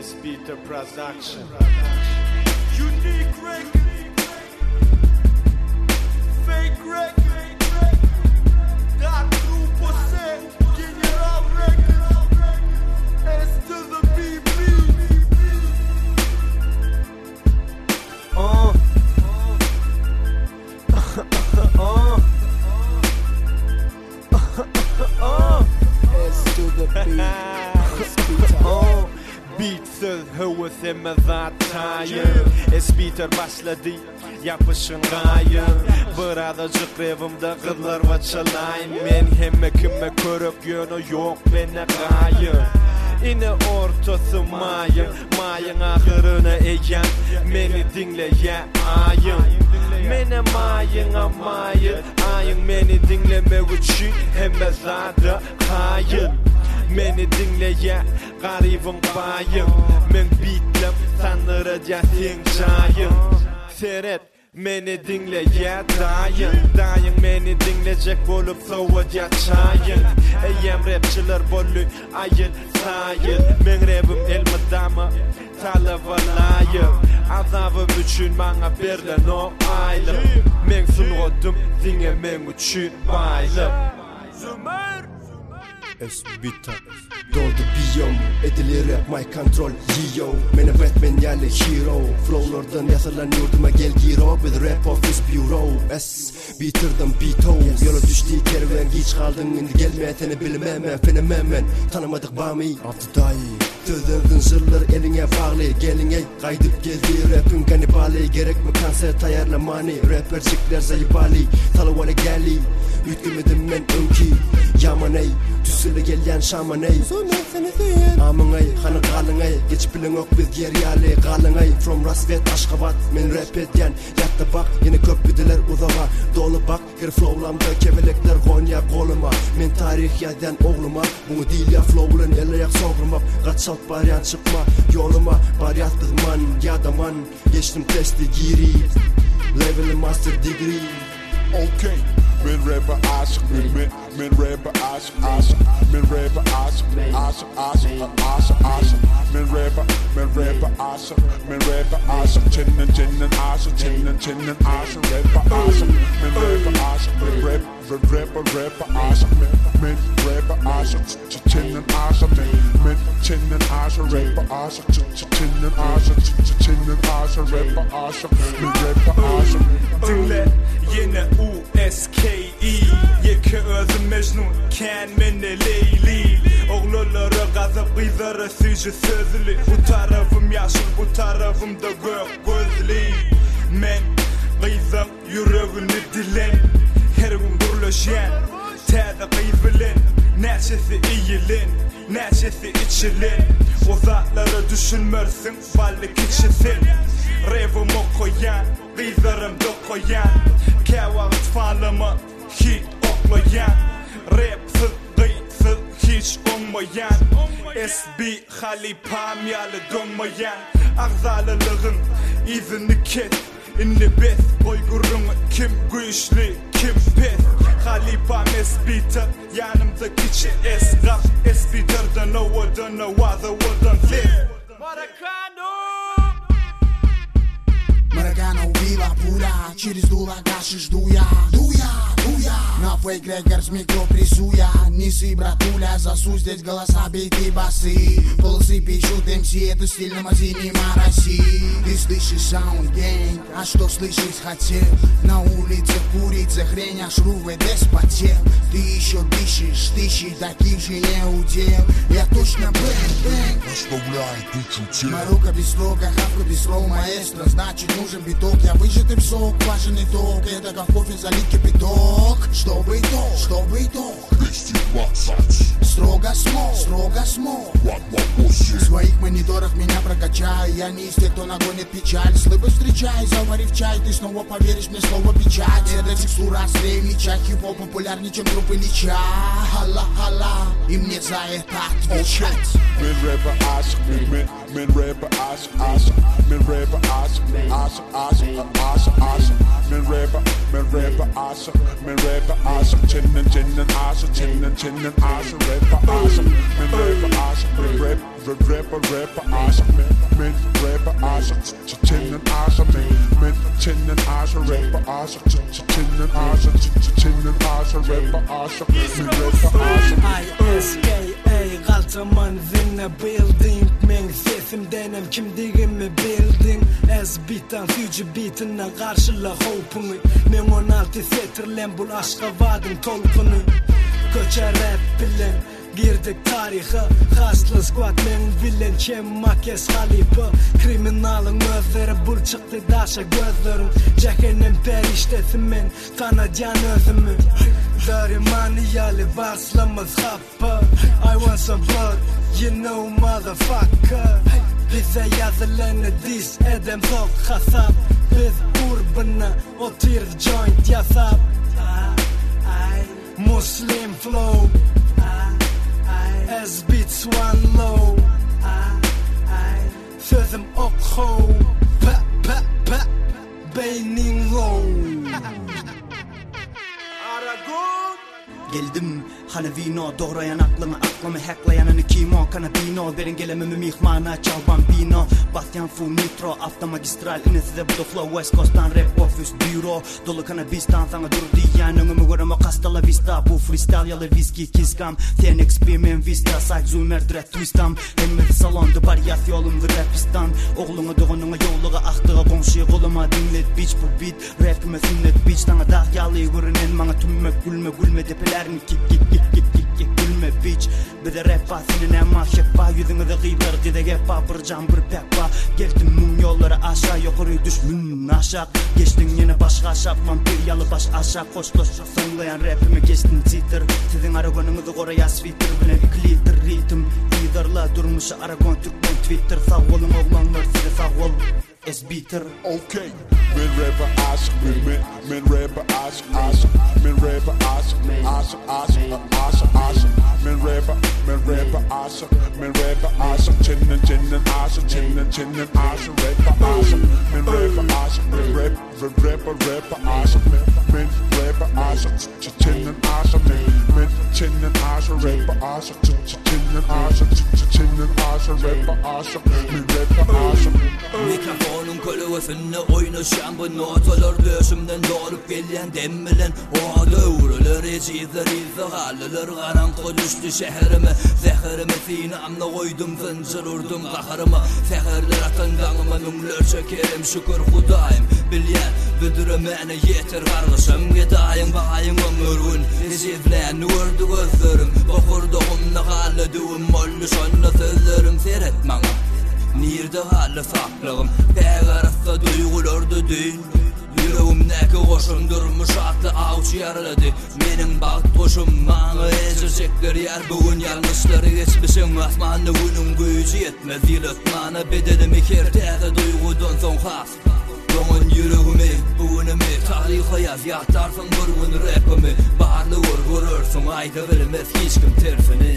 S-Beater Production. Unique record, fake record, that group was set, General record, S to the BB. S to the B. Beatsiz hıvıs emez atayım. S-Beater başladı yapışın gayım. Birazcık revimde kızlar va çalayım. Men hemme kime körüp yönü yok benne gayım. İne ortası mayın, mayın ahırına eğen. Meni dinle ya ayın. Mene mayın amayın, ayın meni dinlemek için hemme zadı hayır. Meni dinle ya garibim bayım. Men beatlem tanrıca sen cayım. Seyret meni dinle ya dayın. Dayın meni dinleyecek bolup soğuca çayın. Eyyem rapçiler bollu ayıl sayıl. Men rapim elmadamı talavalayım. Azabım üçün bana verilen o aylım. Men sunğudum dinlemen üçün baylım. Zümer S-Beater Doldu biyom edilir rap my control yo Mene Batman yerli hero Flowlardan yazılan yurduma gel giro With rap office bureau S-Beater'dan beato Yola düştü kerven hiç kaldın indi gelme seni bilmem fenomen tanımadık bami Avtıday Tüdündün zırlar eline bağlı geline Kaydıp geldi rapin kanibali Gerek mi kanser tayarlamani Rappercikler zayıbali Talavale geldi Yutgümedim men önki Yamanay Tüsüle gelen şamanay Amangay hanı kalangay Geç bilin ok biz geriyali kalangay From Rasvet Aşkabat men rap etken Yatta bak yine köpüdiler uzağa Dolu bak her flowlamda kevelekler Konya koluma Men tarih yadan oğluma Bunu değil ya flowlan el ayak soğurmap Kaçalt baryan çıkma yoluma Baryat bizman ya da man Geçtim testi giri Level master degree Okay, men rapper aşık, men rapper aşık, men rapper aşık, men rapper aşık, men rapper aşık, çenen aşık, çenen aşık, rapper aşık, men rapper aşık, rapper aşık, men rapper aşık, çenen aşık, men çenen aşık, rapper aşık, çenen aşık, rapper aşık, men rapper aşık. Dinle yine U-S-K-E Yeke özü Mecnun Ken mene Leyli Oğluları gazap kızları sücü sözlü Bu tarafım yaşıl bu tarafım da gök gözlü Men kızım yüreğini dilen Her gün durlaşan Tədə kız bilen Nəşesi iyilin Nəşesi içilin O zatları düşünmürsün Ballı kişisin Revim okuyan Kızlarım dokuyan Kevağıt falımı hit oklayan Rapsız kıysız hiç olmayan SB halipam yalı dönmeyen Ağzalılığın izini kes İnli bes Koygurunu kim güçlü kim pes Halipam S-Beater yanımdaki çi esgaf S-Beater'dan ovadan ovaza vadan ses Maracana vila pura, через дула гаши жду я На фейк рекордс микро прессуя Неси, братуля, засу здесь голоса бейты басы Полосы пишут МС, это стиль на мазине Мараси Ты слышишь саунд гэнг, а что слышать хотел? На улице курица, хрень, аж РУВД спотел Ты еще дышишь, тысячи таких же не удел Я точно бэнг-бэнг Оставляй тучу тел Марука без слога, хавка без слов, маэстро Значит нужен биток, я выжатый в сок Важен итог, это как кофе залить кипяток Чтобы итог 220 Строго смог В своих мониторах меня прокачай Я не из тех, кто нагонит печаль Слыбы встречай, заварив чай Ты снова поверишь мне слово печать Это текстура острее меча Хип-хоп популярнее, чем группы Лича Хала-хала И мне за это отвечать Men rapper aşık, men rapper aşık, men rapper aşık, Asha Men rapper Asha Men rapper Asha Chinnen Asha Chinnen Asha Rapper Asha Men rapper Asha Rapper Asha Men rapper Asha Chinnen Asha Men chinnen Asha Rapper Asha Chinnen Asha Rapper Asha Men rapper Asha ISKA Galtaman vinna building Men sesimdenem kimdigimi building S-beat'tan fücü beat'inle karşıla hopunu Men 16 setirlen bul aşka vadım tolkunu Köçe rap bilen girdik tarihe Haslı squad men villain Kem makes halipa Kriminalın özleri bul çıktı daşa gözlerim Cehennem periştesim men tanıcan özümü Dari maniyali varslamaz happa I want some blood you know motherfucker Bize yazılanı diss edem zok hasap Biz urbana otir joint yasap Muslim flow As beats one low Sözüm okho Pa beynin low Geldim hani vino doğrayan aklımı hacklayanını kim o kanabino Verin gelemimi mihmana çalban bino Batyan fu nitro avtomagistral inizde bu da flow West Coast'tan rap office bureau Dolu kanabistan sana dur diyen önümü görüm o kastala vista Bu freestyle yalı viski kiskam Ten experiment vista Side zoomer dread twistam Hemmeti salonda bariyat yolum ve rapistan Oğlunu doğununa yolluğa aktığa konşuya koluma dinlet bitch bu beat Rapime sünnet bitch Tana dağ yalı görünen bana tümmek gülme tepelerini kik gülme bitch Bize rap senin emma şeffa Yüzünü de gıylar gide gepa Bir can bir pekpa Geldim mum yolları aşağı yukarı düşmün aşağı Geçtin yine başka şapman bir yalı baş aşağı Koşloş sonlayan rapimi geçtin titir Sizin aragonumuzu oraya sweeter Bilen iklidir ritim İdarla durmuşu aragon Türkmen Twitter Sağ olun oğlanlar size sağ ol S-beater Okay Men rapper Asha Men rapper Asha Men rapper Asha Men rapper Asha Men rapper Asha Chinnen Asha Rapper Asha Men rapper Asha Rapper Asha Men rapper Asha Chinnen Asha Men chinnen Asha Rapper Asha Chinnen Asha Rapper Asha Men rapper Asha Mikrofonun kölüsünde oynaşan bu notalar döşümden doğrup gelen demmilen O dövrüler ecizler izhalılar karanlık düştü şehrime Zehrimi sinamla koydum zincir urdum kahrıma Seherler atan kanıma nümler çekerim şükür Hudayım Bilyen büdürümene yeter kargışım Gedayım bayım ömürün Ecizleyen gördü gözlerim Okurduğumda halıdığım mollu şonla sözlerim Seyret bana Nirde halı saklığım Peğarasta duygulardı değil Yüreğimdeki koşum durmuş atlı avuç yaraladı Benim bağıt koşum bana ezecekler yer Bugün yanlışları geçmişim Asmanlı günün gücü yetmez Yıltmana bedenimi kertede duygudan son has Bugün yüreğimi, bugünümü Tarihe yaz yaktarsın bir gün rapimi Bağırlı vurursun ayda bilmez hiç kim terfini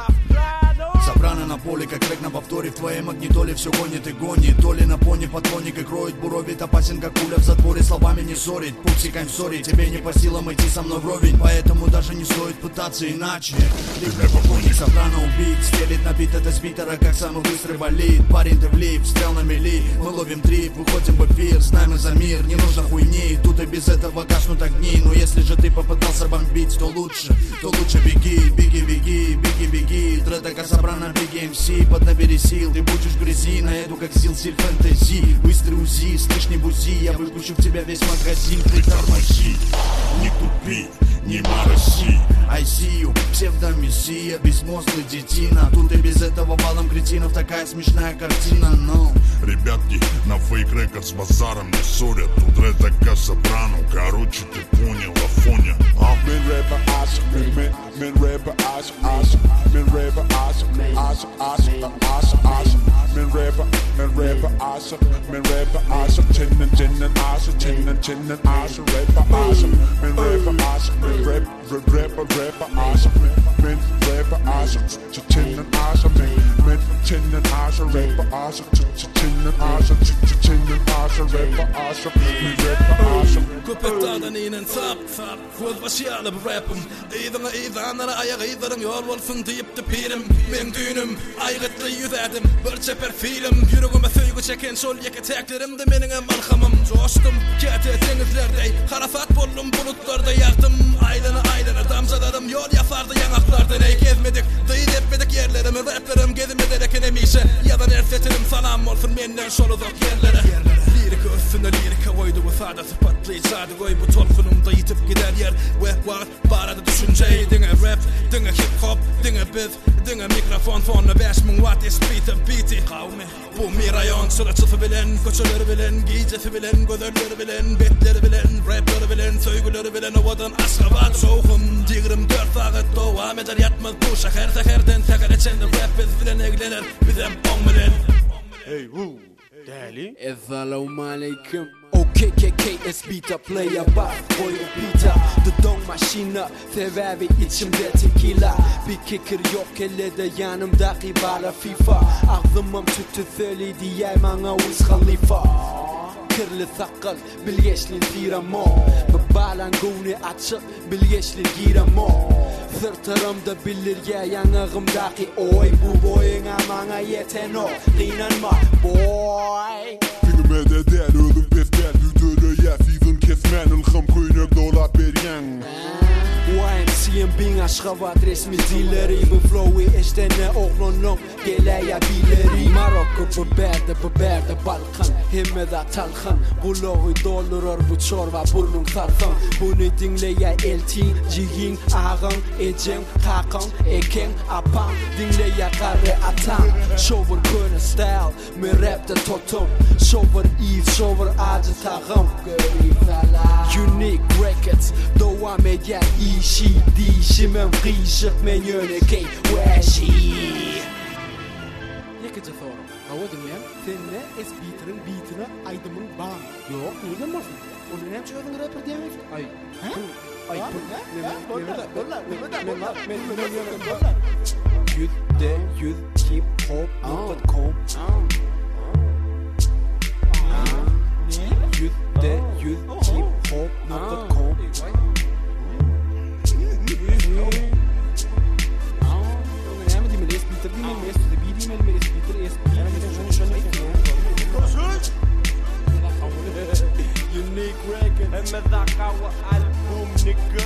Собрано на поле, как трек на повторе. В твоей магнитоле все гонит и гонит. То ли на пони подгонник и кроет буровит. Опасен, как пуля в затворе, словами не ссорит. Пупсикаем в ссоре, тебе не по силам идти со мной вровень. Поэтому даже не стоит пытаться иначе. Собрано убит, стелит на бит это спитера, как самый быстрый болит. Парень, ты влип, стрел на мели. Мы ловим трип, выходим в эфир, знаем за мир. Не нужно хуйни, тут и без этого гаснут огни. Но если же ты попытался бомбить, то лучше беги, беги, беги, беги, беги. Трета собрана Big MC, поднабери сил, ты будешь в грязи, на эту как силсиль фэнтези. Быстрый УЗИ, слышь не бузи, я выпущу в тебя весь магазин. Ты тормози, не тупи, не мороси. I see you, псевдомессия, безмозглый детина. Тут и без этого балом кретинов такая смешная картина, но Ребятки на фейк рекорд с базаром не ссорят. Тут редака собрано, короче ты понял, Афоня. Men rapper Asha, men rapper Asha Men rapper Asha men rapper aşık, men rapper aşık, çenen aşık, rapper aşık, men rapper aşık, men rapper aşık, men rapper aşık, çenen aşık, men çenen aşık, rapper aşık, çenen aşık, rapper aşık, men rapper aşık. Köpeklerden inen sap, göz başıyalı bu rapim. İzanlara ayak izlerin yol olsun deyip de pirim. Men düğünüm, aygıtlı yüzerdim, bir çeper filim. Yüreğime söygü çeken şol yeketeklerim de menin malhamım. Coştum, kete denizlerdey, harafat bollum bulutlarda yaktım. Aylana damzaladım, yol yapardı yanaklardan. Ey gezmedik, dıyın etmedik yerlerimi, raplerim gezmedi ekenemişe. Yadan ersetirim salam olsun menden şol uzak yerlere. Lirika üstüne lirika koydu bu sadası patlayıcıydı koy bu tolkunumda yitip gider yer. Ve var barada düşünceyi dinge rap, dinge hip hop, dinge biz, dinge mikrofon fonla 5000 watt beat'i kavmi. Bu mi rayon sıracısı bilen, koçaları bilen, giycesi bilen, gözörleri bilen, betleri bilen, rapleri bilen, söygüleri bilen ovadan aşkabat soğum. Digrim 4 saat devam eder yatmaz bu şehir seherden seher içinde rap biz bilen eglenir bizim on bilen. Hey who? Dali. Assalamu alaikum. OKKK Espita player bak boy Peter. The dong maşina sevevi içimde tequila. Bir kekir yok ellerde yanımdaki bala FIFA. Ağzımım tütü söyledi yaymana uz Khalifa. Kirli sakal bilgeçli ziramo. Babalan guni açık bilgeçli giramo. Sırtırımda bilir ya yanağımdaki oy. Bu boyun amana yeten o. Dinanma boy. Filme de der özüm pestel düdürü ya sizin kesmen ılhım kuynak dolat bergen. YMC'nin bin aşkavat resmi dilleri. Bu flow'i eştene oğlunum geleye bileri. Marokko beberde Balkan hemmede talkan. Kulağı doldurur bu çorba burnun sarkan. Bunu dinleye eltin, cihin, ağın, ecen, kakan, eken, apan. Dinleye karı atan. Shower könü style, mi rapte totum. Shower Eve, shower acı tağım. Unique Records, devam eder işi. Dişimim kıyışık men yönekey weşi. Yekece sorum. Hava dinleyen seninle S-Beater'ın beatine aydımın bağım. Yok, nereden varsın? Onun hem çoğunun rapper diyemeyiz. Ay. Ay. Yüz hip hop.com yüz hip hop.com Unique record. And me that our album nigga.